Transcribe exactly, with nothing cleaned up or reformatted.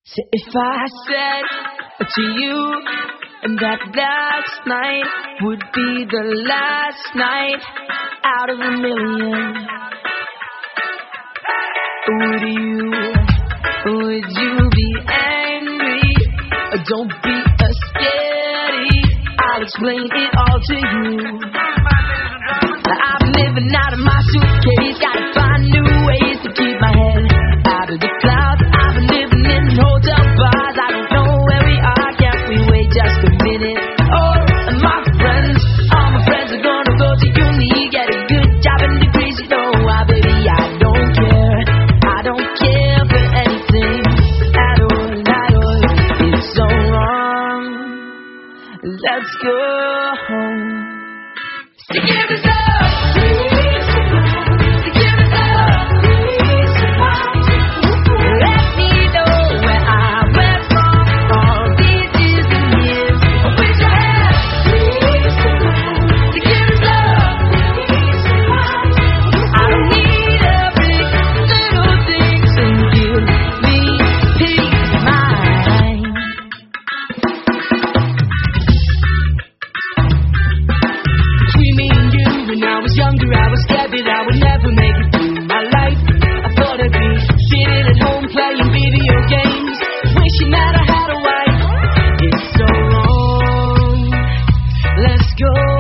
So if I said to you that last night would be the last night out of a million, would you, would you be angry? Don't be a scaredy, I'll explain it all to you. I'm living out of my suitcase, gotta find new ways to keep my head out of the clouds. I've been living in hotel bars, I don't know where we are, can't we wait just a minute? Oh, and my friends, all my friends are gonna go to uni, get a good job and degrees, you know why, baby, I don't care, I don't care for anything at all, at all. It's so wrong, let's go home. So give us up, please, so give us up, please, let me know where I went wrong all these years and years. Put your hand, please, so give us up, please, I don't need every little thing, so give me peace of mind. Between me and you, when I was younger, I was scared that I would never make it through my life. I thought I'd be sitting at home playing video games, wishing that I had a wife. It's so wrong, let's go